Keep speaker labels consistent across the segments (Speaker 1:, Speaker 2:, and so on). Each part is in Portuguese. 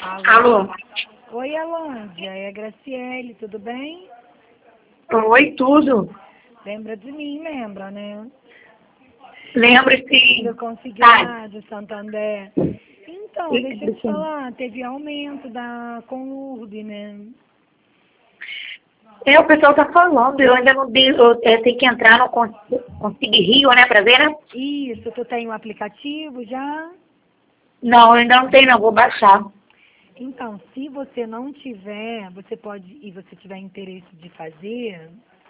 Speaker 1: Alô?
Speaker 2: Alô? Oi, Alândia, é a Graciele, tudo bem?
Speaker 1: Oi, tudo?
Speaker 2: Lembra de mim, lembra, né?
Speaker 1: Lembro sim.
Speaker 2: Do
Speaker 1: Tá.
Speaker 2: Consignado, Santander. Então, deixa eu te falar, teve aumento da Conurb, né?
Speaker 1: O pessoal tá falando, eu ainda não dei, tenho que entrar no Consigue Rio, né, pra ver, né?
Speaker 2: Isso, tu tem o aplicativo já?
Speaker 1: Não, eu ainda não tenho, não, vou baixar.
Speaker 2: Então, se você não tiver, você pode, e você tiver interesse de fazer,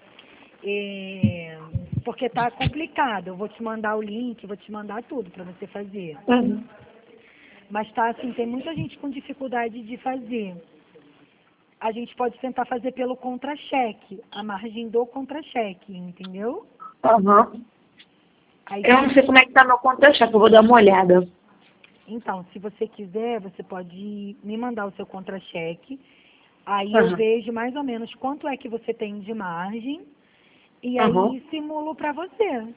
Speaker 2: porque tá complicado. Eu vou te mandar o link, vou te mandar tudo para você fazer.
Speaker 1: Uhum.
Speaker 2: Mas tá assim, tem muita gente com dificuldade de fazer. A gente pode tentar fazer pelo contra-cheque, a margem do contra-cheque, entendeu?
Speaker 1: Uhum.
Speaker 2: Aí,
Speaker 1: Eu não sei como é que tá meu contra-cheque, eu vou dar uma olhada.
Speaker 2: então, se você quiser, você pode me mandar o seu contra-cheque. Aí eu
Speaker 1: Uhum.
Speaker 2: vejo mais ou menos quanto é que você tem de margem e
Speaker 1: Uhum.
Speaker 2: aí simulo para você.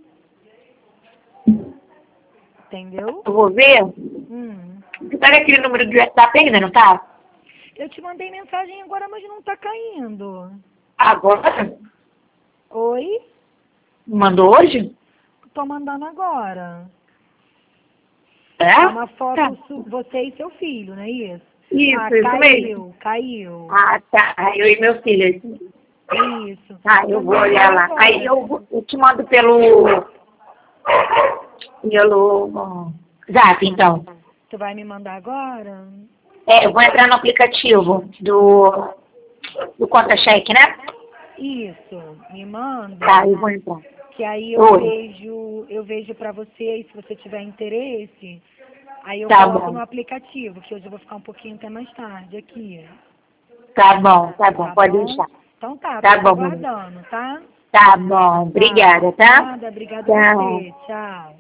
Speaker 2: Entendeu?
Speaker 1: Eu vou ver.
Speaker 2: Hum.
Speaker 1: Você tá naquele número de WhatsApp ainda, não tá?
Speaker 2: Eu te mandei mensagem agora, mas não tá caindo.
Speaker 1: Agora?
Speaker 2: Oi?
Speaker 1: Mandou hoje?
Speaker 2: Tô mandando agora. É
Speaker 1: É?
Speaker 2: uma
Speaker 1: Tá.
Speaker 2: foto você e seu filho, não é isso? Ah,
Speaker 1: Isso mesmo.
Speaker 2: caiu.
Speaker 1: Ah, tá. Eu e meu filho.
Speaker 2: Isso.
Speaker 1: Ah, eu
Speaker 2: Tô
Speaker 1: vou
Speaker 2: mandando
Speaker 1: olhar lá. Aí
Speaker 2: agora.
Speaker 1: eu te mando pelo Zap, então.
Speaker 2: Tu vai me mandar agora?
Speaker 1: Eu vou entrar no aplicativo do conta-cheque, né?
Speaker 2: Isso. Me manda.
Speaker 1: Tá, eu vou entrar.
Speaker 2: Que aí
Speaker 1: Oi.
Speaker 2: eu vejo pra você e se você tiver interesse, aí eu
Speaker 1: Tá
Speaker 2: coloco no
Speaker 1: bom.
Speaker 2: aplicativo, que hoje eu vou ficar um pouquinho até mais tarde aqui.
Speaker 1: Tá bom,
Speaker 2: Tá
Speaker 1: pode
Speaker 2: bom?
Speaker 1: deixar.
Speaker 2: Então tá, tô
Speaker 1: Tá
Speaker 2: te
Speaker 1: bom, mãe.
Speaker 2: aguardando, tá?
Speaker 1: Tá bom,
Speaker 2: Tá.
Speaker 1: obrigada, tá?
Speaker 2: Nada, obrigada a
Speaker 1: Tchau.
Speaker 2: você. Tchau.